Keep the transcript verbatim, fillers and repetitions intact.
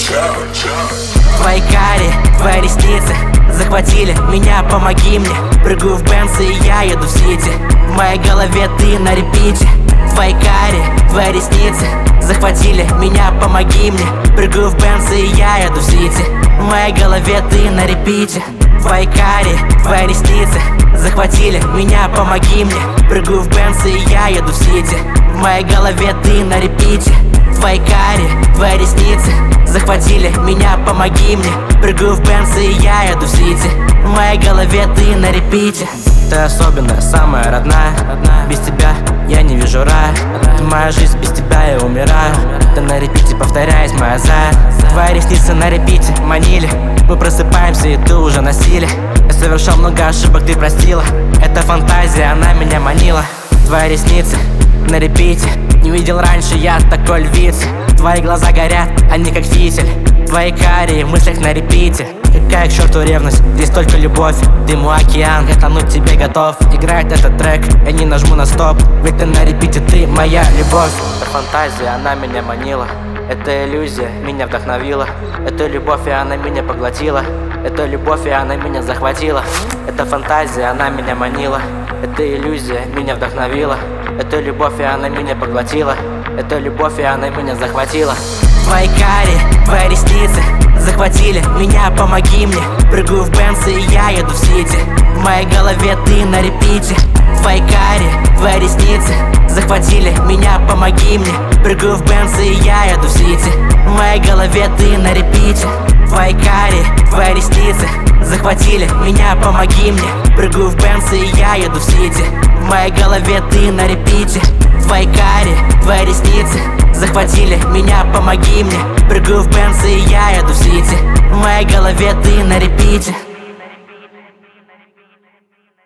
Твои карие, твои ресницы захватили меня, помоги мне. Прыгаю в Бенц и я еду в Сити. В моей голове ты на репите. Твои карие, твои ресницы захватили меня, помоги мне. Прыгаю в Бенц и я еду в Сити. В моей голове ты на репите. Твои карие, твои ресницы захватили меня, помоги мне. Прыгаю в Бенц и я еду в Сити. В моей голове ты на репите. Твои карие, твои ресницы захватили меня, помоги мне. Прыгаю в Бенц и я еду в Сити. В моей голове ты на репите. Ты особенная, самая родная. Без тебя я не вижу рая. Ты моя жизнь, без тебя я умираю. Ты на репите, повторяясь, моя зая. Твои ресницы на репите манили. Мы просыпаемся, и ты уже на силе. Я совершал много ошибок, ты простила. Это фантазия, она меня манила. Твои ресницы на репите. Не видел раньше я такой львицы. Твои глаза горят, они как фитиль. Твои карие в мыслях на репите. Какая к черту ревность, здесь только любовь. Ты мой океан, я тону к тебе готов. Играет этот трек, я не нажму на стоп. Ведь ты на репите, ты моя любовь. Это фантазия, она меня манила. Это иллюзия, меня вдохновила. Это любовь, и она меня поглотила. Это любовь, и она меня захватила. Это фантазия, она меня манила. Это иллюзия, меня вдохновила. Это любовь, и она меня поглотила. Это любовь, и она меня захватила. Твои карие, твои ресницы захватили меня, помоги мне. Прыгаю в Бенц и я еду в Сити. В моей голове ты на репите. Твои карие, твои ресницы захватили меня, помоги мне. Прыгаю в Бенц и я еду в Сити. В моей голове ты на репите. Твои карие, твои ресницы захватили меня, помоги мне. Прыгаю в Бенц и я еду в Сити. В моей голове ты на репите. Твои карие, твои ресницы захватили меня, помоги мне. Прыгаю в Бенц и я еду в Сити. В моей голове ты на репите.